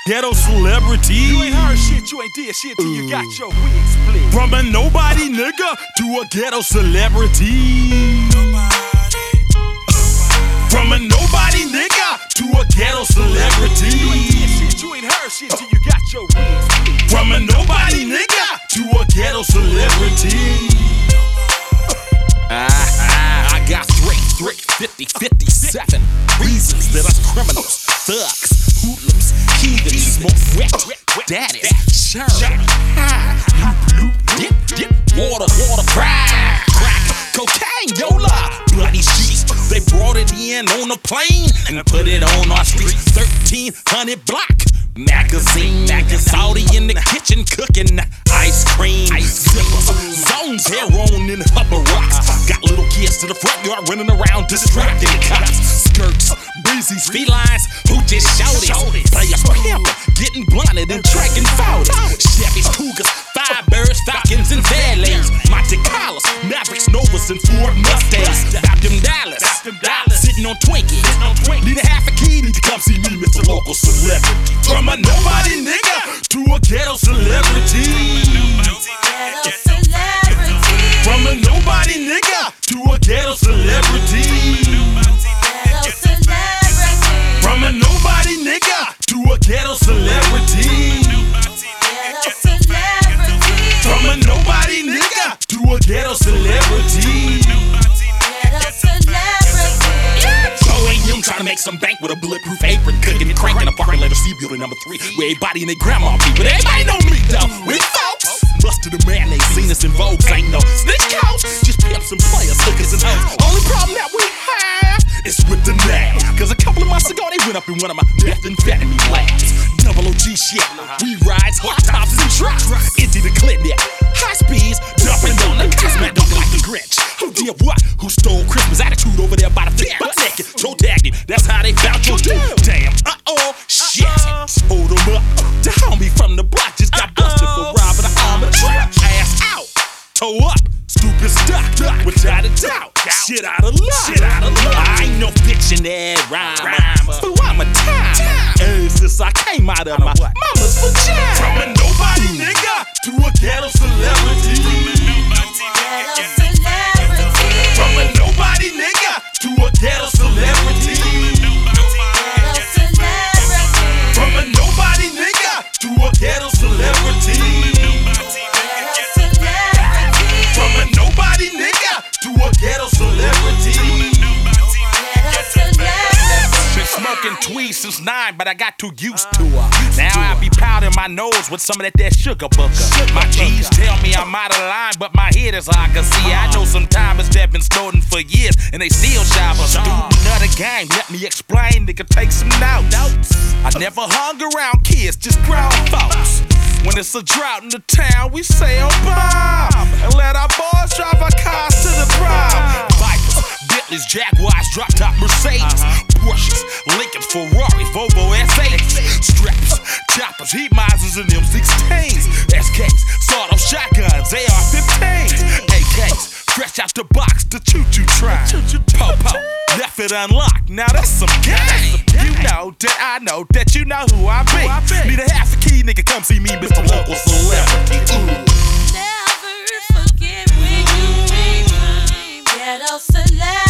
ghetto celebrity. You ain't heard shit, you ain't did shit till you got your wig split. From a nobody nigga to a ghetto celebrity. From a nobody nigga to a ghetto celebrity. You ain't did shit, you ain't heard shit till you got your wig split. From a nobody nigga to a ghetto celebrity. I got 50, 57 reasons that us criminals, thugs, hoodlums, heathens, smoke wet, daddies, sure, loop, dip, water, crack, cocaine, yola, bloody sheets. They brought it in on a plane and put it on our street. 1300 block magazine, Saudi in the kitchen cooking ice cream, zones, heroin in Upper Rocks. Got little kids to the front yard running around distracting the cops. Skirts, breezies, felines, hoochies, shouties, players pimping, getting blunted and dragging foulers. Chevys, Cougars, Firebirds, Falcons, and Fairlanes, Monte Carlos, Mavericks, Novas, and Ford Mustangs. Got them Dallas, sitting on Twinkies. Need a half a key, need to come see me, Mr. Local Celebrity. From a nobody nigga to a ghetto celebrity. From a nobody nigga to a ghetto celebrity. From a nobody nigga to a ghetto celebrity. From a nobody nigga to a ghetto celebrity. I'm trying to make some bank with a bulletproof apron, cooking and cranking a parking letter C building number 3, where everybody and their grandma be. But everybody know me though, we folks. Busted a man, they seen us in Vogue, ain't no snitch couch. Just pimps and players, hookers and hoes. Only problem that we have is with the name. Cause a couple of months ago, they went up in one of my methamphetamine labs. Double OG shit, we rides, hot tops and drops. Empty the clip net, high speeds, jumping on the Cosmet, don't like the Grinch. Who did what? Who stole Christmas attitude over there by the fence? Butt naked, Joe tagged him, that's how they found your dude. Damn, shit. Hold him up, the homie from the block just got busted for robbing the arm of the truck. Ass out, toe up, stupid stuck, without a doubt. Shit out of luck. I ain't no dictionary rhymer, but I'm a time. Ever since I came out of my mama's vagina. From a nobody nigga to a ghetto celebrity. From a nobody nigga to a ghetto celebrity. From a nobody nigga to a ghetto celebrity. From a nobody nigga to a ghetto celebrity. Been smoking tweed since 9, but I got too used to her. Now I be powdering my nose with some of that sugar booker. My G's tell me I'm out of line, but my head is high. Cause see, I know some timers that been snorting for years, and they still shy. But student of the game, let me explain, nigga, take some notes. I never hung around kids, just grown folks. When it's a drought in the town, we say on bomb and let our boys drive our cars to the prime. Vipers, Bentleys, Jaguars, drop-top Mercedes, Porsches, Lincoln, Ferrari, Volvo S8s, straps, choppers, heat misers, and M16s, SKs, sawed-off shotguns, AR-15s, AKs, fresh out the box, the choo-choo train, po-po, left it unlocked, now that's some game. You know that I know that you know who I be. Need a half a key, nigga, come see me, Mr. Local Celebrity. Never forget when you came, ghetto celebrity.